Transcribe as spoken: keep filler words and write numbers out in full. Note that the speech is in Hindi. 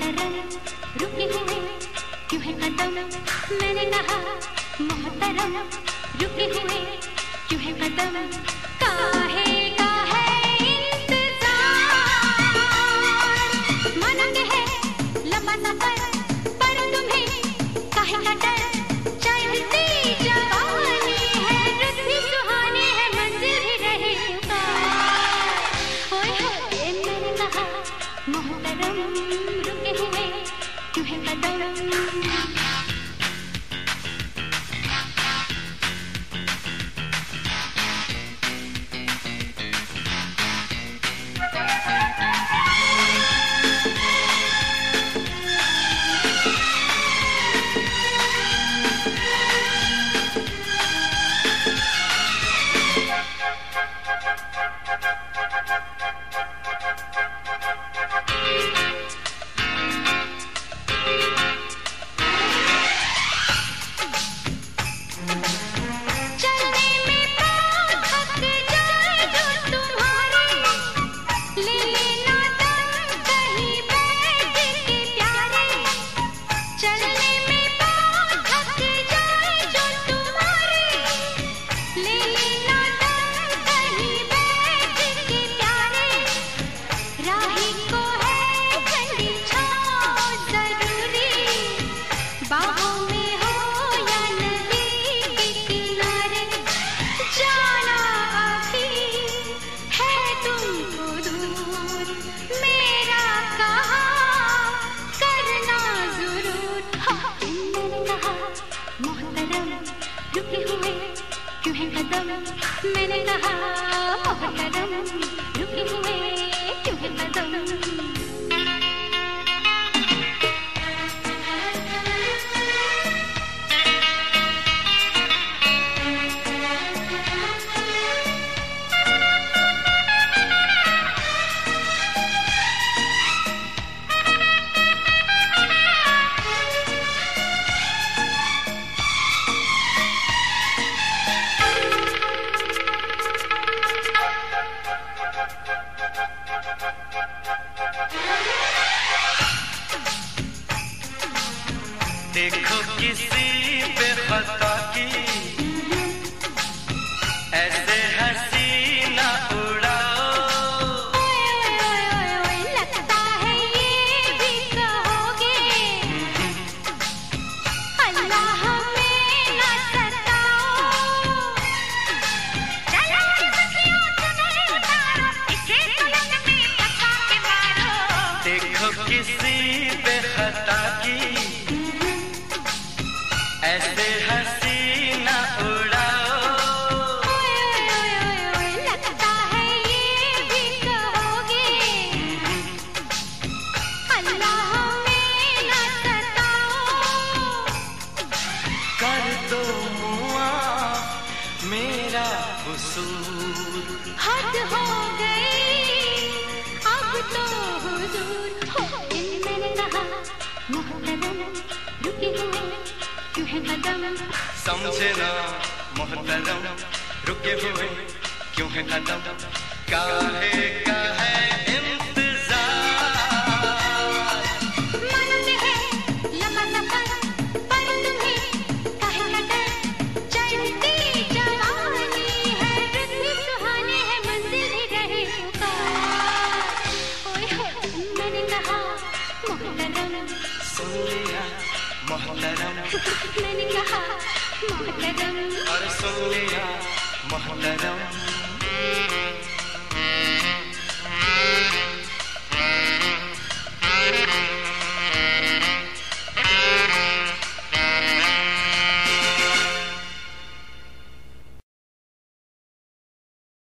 मोहतरम रुके हुए क्यों है कदम, मैंने कहा मोहतरम रुके हुए क्यों है कदम, काहे का है इंतजार, मानते हैं लंबा सफर पर तुम्हें काहे का डर, चलती जवानी है रुत भी सुहानी है मंजिल भी रहे पुकार, ओए होए मैंने कहा मोहतरम रुके हुए क्यों है कदम। मैंने कहा मोहतरम रुके हुए क्यों है कदम। देखो किसी पे खता की ऐसे हंसी ना उड़ाओ, लगता है ये भी कहोगे अल्लाह हमें ना सताओ, चलो मखियों तुम्हें उतारो इसे सुलग में फंसा के मारो। देखो किसी पे खता की ऐसे हंसी ना उड़ाओ, लगता है ये भी कहोगे अल्लाह हमें ना सताओ, कर दो मुआफ मेरा कसूर, हद हो गई अब तो हुजूर हो। मैंने कहा मोहतरम रुके हुए क्यों है कदम, समझे ना मोहतरम रुके हुए क्यों है कदम, काहे का है इंतजार, मानते हैं लंबा सफर पर तुम्हें काहे का डर, चलती जवानी है रुत भी सुहानी है मंजिल भी रहे पुकार, ओए होए मैंने कहा मोहतरम सुन लिया मोहतरम, मैंने कहा मोहतरम और सुन लिया मोहतरम।